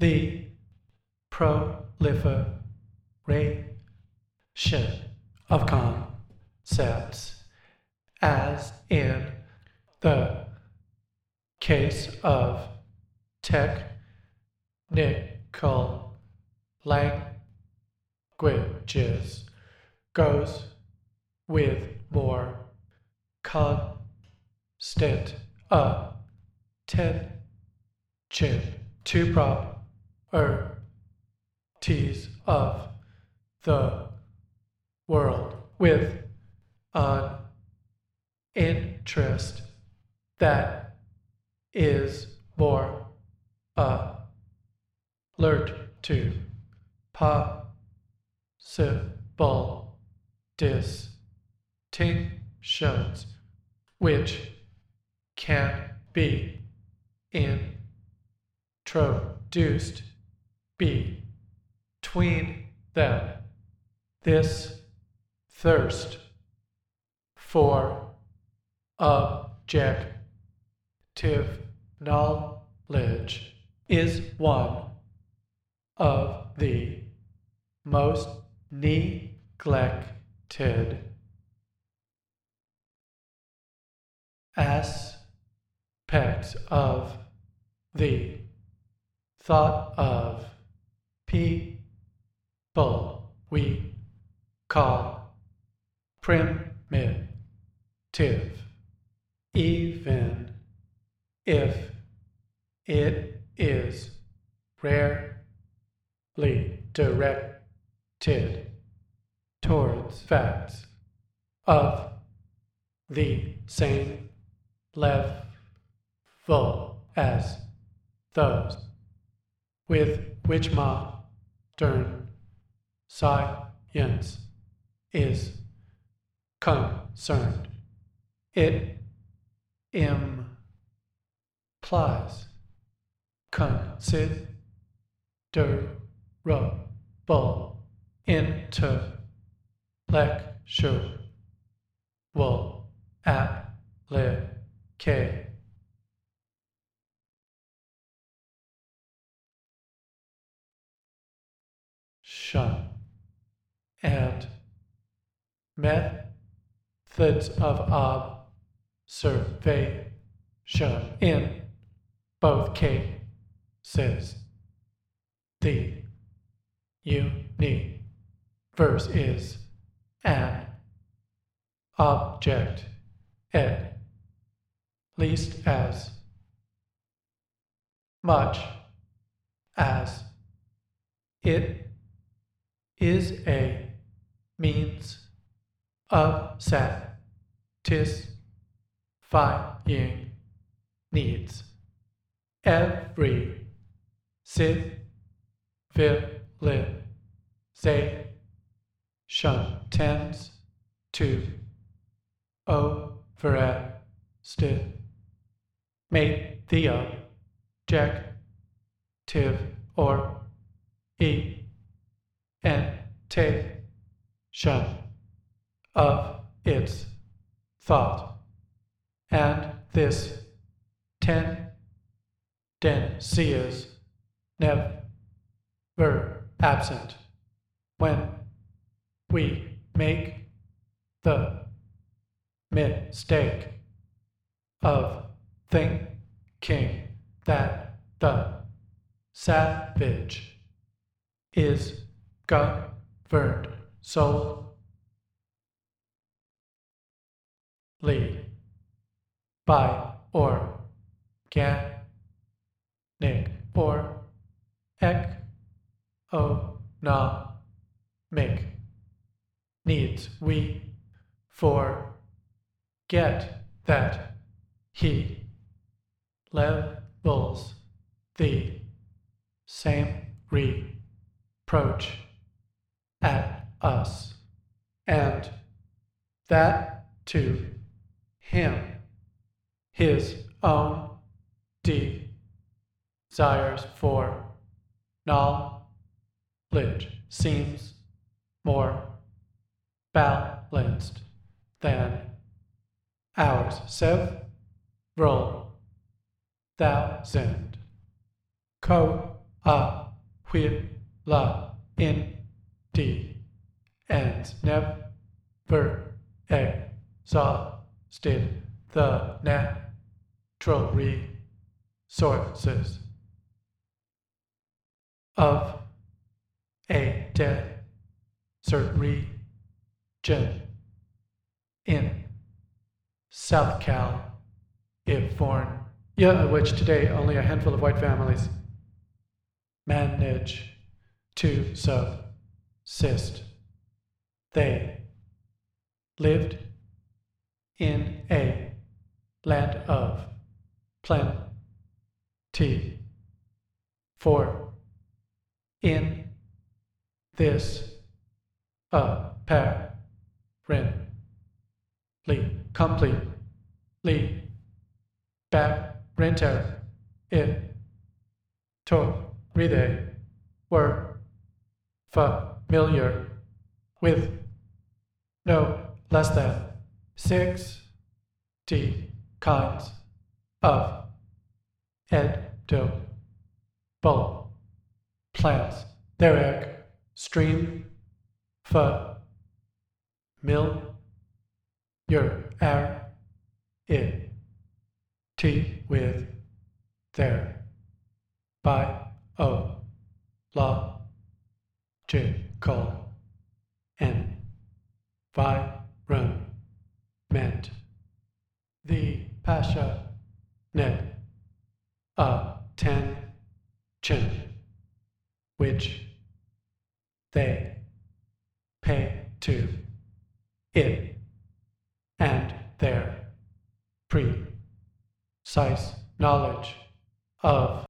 the proliferation of concepts, as in the case of technical languages, goes with more constant attention to properties of the world, with an interest that is more alert to possible distinctions which can be introduced between them. This thirst for objective knowledge is one of the most neglected aspects of the thought of people we call primitive, even if it is rarely directed towards facts of the same level as those with which modern science is concerned. It implies considerable intellectual application. And methods of observation in both cases. The universe is an object, at least as much as it is a means of satisfying needs. Every civilization tends to overestimate the objective or intention of its thought, and this tendency is never absent when we make the mistake of thinking that the savage is governed solely by organic or economic needs. We forget that he levels the same reproach at us, and that to him his own desires for knowledge seems more balanced than ours. Several thousand co-op hui la in d and never exhausted the natural resources of a desert region in South California, which today only a handful of white families manage to subsist. They lived in a land of plenty, for in this completely barren it they were familiar with no less than 60 kinds of edible plants. Their extreme familiarity with their biological environment, the passionate attention which they pay to it, and their precise knowledge of